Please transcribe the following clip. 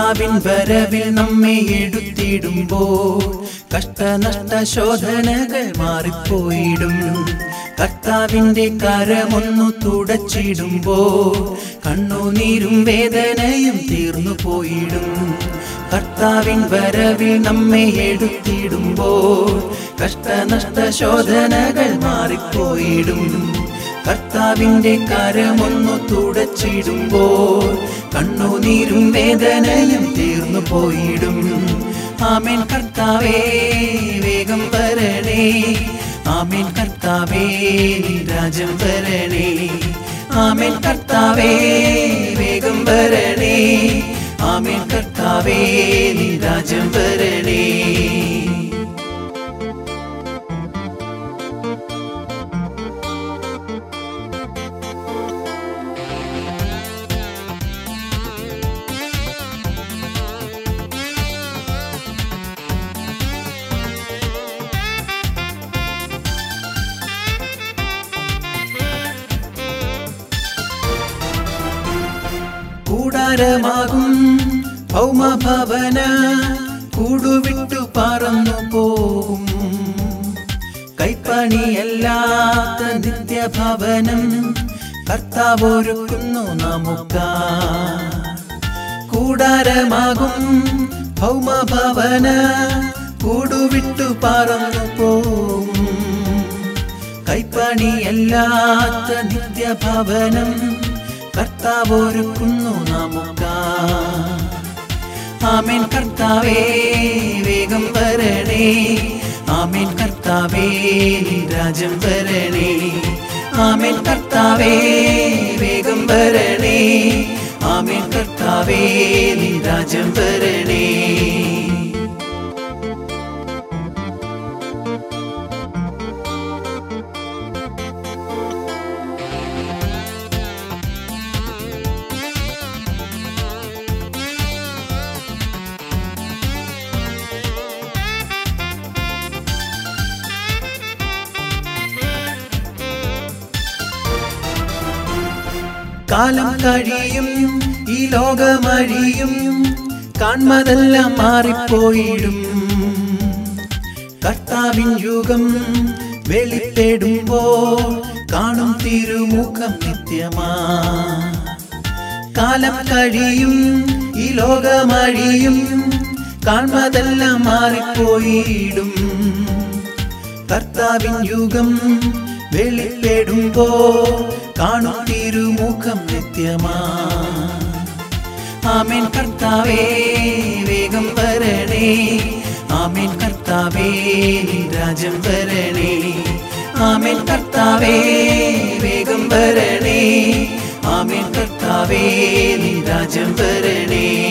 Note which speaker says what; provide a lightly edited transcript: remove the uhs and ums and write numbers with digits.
Speaker 1: കർത്താവിൻ വരവിൽ നമ്മെ എടുത്തിടുമ്പോൾ കഷ്ടനഷ്ട ശോധനകൾ മാറിപ്പോയിടും. കർത്താവിന്റെ കരമൊന്നു തുടച്ചിടുമ്പോൾ കണ്ണുനീരും വേദനയും തീർന്നു പോയിടും. കർത്താവിൻ വരവിൽ നമ്മെ എടുത്തിടുമ്പോൾ കഷ്ടനഷ്ട ശോധനകൾ മാറിപ്പോയിടും. കർത്താവിന്റെ കരമൊന്നു തുടച്ചിടുമ്പോൾ കണ്ണുനീരും വേദനയും തീർന്നു പോയിടും. ആമേൻ കർത്താവേ വേഗം വരണേ, ആമേൻ കർത്താവേ രാജ്യം വരണേ, ആമേൻ കർത്താവേ വേഗം വരണേ, ആമേൻ കർത്താവേ രാജ്യം വരണേ. കൂടാരമാകും ഭൗമഭവന കൂടുവിട്ടു പറന്നു പോകും. കൈപ്പണിയല്ലാത്ത നിത്യഭവനം കർത്താവൊരുക്കുന്നു നമുക്കായി. കൂടാരമാകും ഭൗമഭവന കൂടുവിട്ടു പറന്നു പോകും. കൈപ്പണിയല്ലാത്ത നിത്യഭവനം കർത്താവൊരുക്കുന്നു നമുക്കായി. ആമേൻ കർത്താവേ വേഗം വരണേ, ആമേൻ കർത്താവേ രാജ്യം വരണേ, ആമേൻ കർത്താവേ വേഗം വരണേ, ആമേൻ കർത്താവേ രാജ്യം വരണേ. കാലം കഴിയും ഈ ലോകമഴിയും കാൺമതെല്ലാം മാറിപ്പോയിടും. കർത്താവിൻ യുഗം വെളിപ്പെടുമ്പോൾ കാണും തിരുമുഖം നിത്യമാ. കാലം കഴിയും ഈ ലോകമഴിയും കാൺമതെല്ലാം മാറിപ്പോയിടും. കർത്താവിൻ യുഗം വെളിപ്പെടുമ്പോൾ കാണും തിരുമുഖം നിത്യമാ. ആമേൻ കർത്താവേ വേഗം വരണേ, ആമേൻ കർത്താവേ രാജ്യം വരണേ, ആമേൻ കർത്താവേ വേഗം വരണേ, ആമേൻ കർത്താവേ രാജ്യം വരണേ.